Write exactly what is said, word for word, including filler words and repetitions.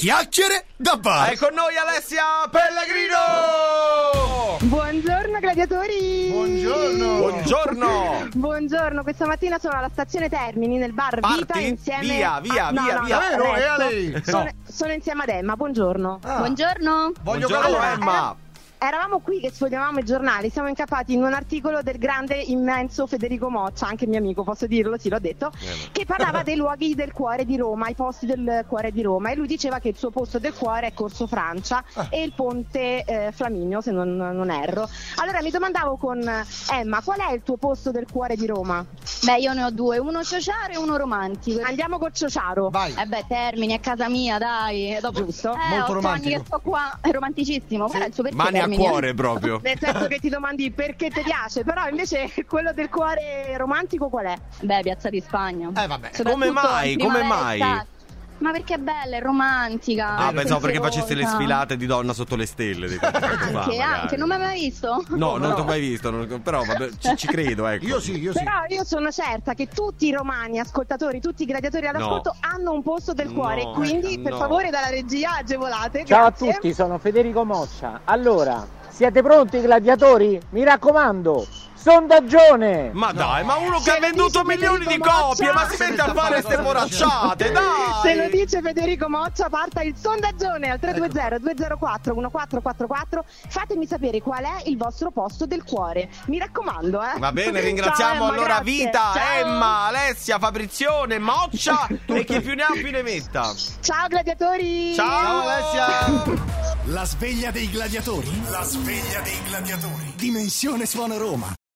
chiacchiere da bar. È con noi Alessia Pellegrino. Buongiorno gladiatori. Buongiorno. Buongiorno. Buongiorno, questa mattina sono alla stazione Termini nel bar Parti? Vita insieme Via, via, a... no, via, no, via. no, Vero, resto. è lei. Sono, No. sono insieme ad Emma, buongiorno. Ah. Buongiorno. Voglio Buongiorno. Emma. Allora, Eravamo qui che sfogliavamo i giornali, siamo incappati in un articolo del grande, immenso Federico Moccia, anche mio amico, posso dirlo, sì, l'ho detto, Eh, che parlava dei luoghi del cuore di Roma, i posti del cuore di Roma, e lui diceva che il suo posto del cuore è Corso Francia Ah. e il ponte eh, Flaminio, se non, non erro. Allora mi domandavo con Emma, qual è il tuo posto del cuore di Roma? Beh, io ne ho due, uno Ciociaro e uno romantico. Andiamo con Ciociaro. Vai. Eh beh, Termini, è casa mia, dai. Dopo Giusto? eh, Molto otto romantico. anni che sto qua, è romanticissimo. Guarda il suo perché Mani a Termini, eh. cuore proprio. Nel senso che ti domandi perché ti piace, però invece quello del cuore romantico qual è? Beh, Piazza di Spagna. Eh vabbè. Soprattutto Come mai? in Come primavera, mai? estate. Ma perché è bella, è romantica. Ah, è pensavo perché pensierosa. faceste le sfilate di donna sotto le stelle. Di qualche tempo fa, Anche, magari. anche, non mi hai mai visto? No, non ti ho mai visto, non- però vabbè, ci, ci credo, ecco. Io sì, io sì. Però io sono certa che tutti i romani ascoltatori, tutti i gladiatori all'ascolto hanno un posto del cuore, No, quindi per no. favore dalla regia agevolate. Ciao grazie. a tutti, sono Federico Moccia. Allora, siete pronti gladiatori? Mi raccomando, sondaggione! Ma dai, ma uno che Se ha lo venduto dice milioni di Federico copie, Moccia. ma si mette a fare ste poracciate, dai! Se lo dice Federico Moccia, parta il sondaggione al tre due zero due zero quattro uno quattro quattro quattro. Fatemi sapere qual è il vostro posto del cuore. Mi raccomando, eh. Va bene, Ciao, ringraziamo Emma, allora grazie. Vita, Ciao. Emma, Alessia, Fabrizione, Moccia e chi più ne ha più ne metta. Ciao gladiatori. Ciao Alessia! La sveglia dei gladiatori. La sveglia dei gladiatori. Dimensione Suona Roma.